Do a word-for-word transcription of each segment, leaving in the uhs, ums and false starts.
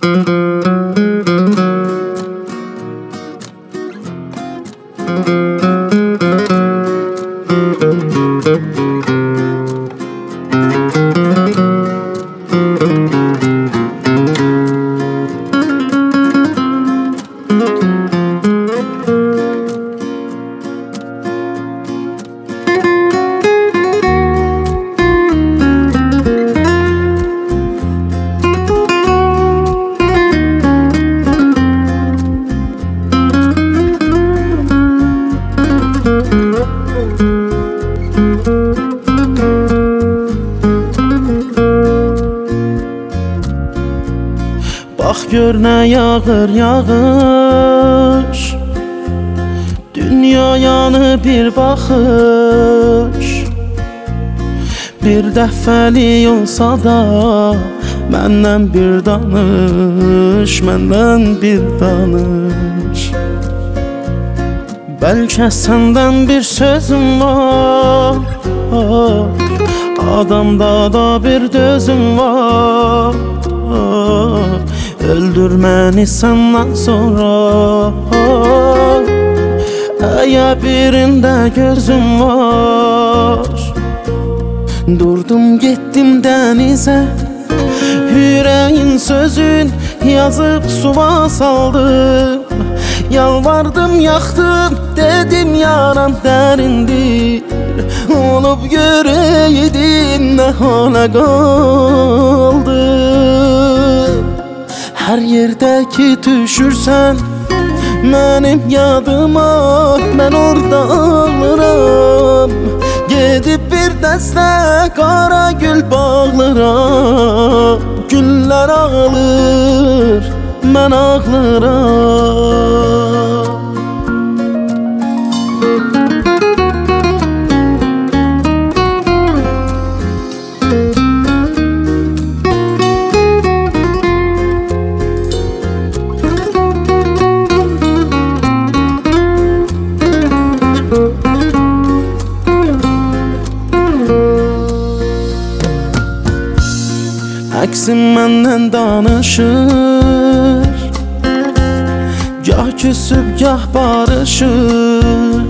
Bax gör nə yağır yağış, dünyayanı bir baxış. Bir dəfəlik olsa da məndən bir danış, məndən bir danış. Bəlkə səndən bir sözüm var, adamda da bir dözüm var. Öldür məni səndən sonra, əgər birində gözüm var. Durdum getdim dənizə, ürəyin sözün yazıb suva saldım. Yalvardım yaxdım, dedim yaram dərindir. Olub görəydin nə hala qaldı. Hər yerdə ki düşürsən mənim yadıma, mən orada ağlıram. Gedib bir dəstə qara gül bağlıram. Güllər ağlır, mən ağlıram. Əksim məndən danışır, gah küsüb gah barışır.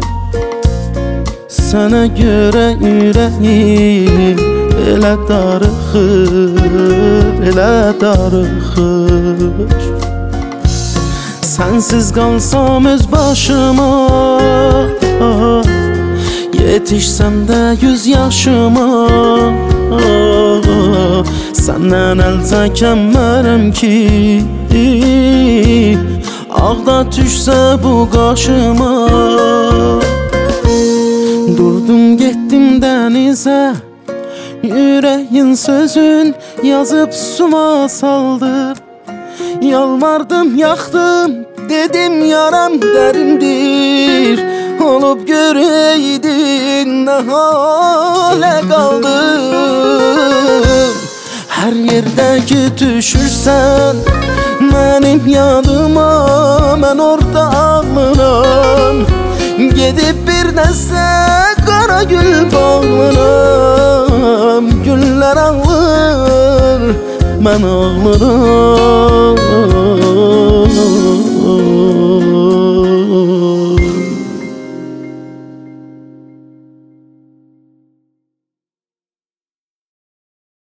Sənə görə ürəyim elə darıxır, elə darıxır. Sənsiz qalsam öz başıma, yetişsəm də yüz yaşıma. Səndən əl çəkəmərəm ki, ağda düşsə bu qaşıma. Durdum getdim dənizə, ürəyin sözün yazıb suva saldım. Yalvardım yaxdım, dedim yaram dərindir. Olub görəydin nə halə qaldım. Hər yerdə ki düşürsən mənim yadıma, mən orada ağlıram. Gedib bir dəstə qara gül bağlıram. Güllər ağlır, mən ağlıram.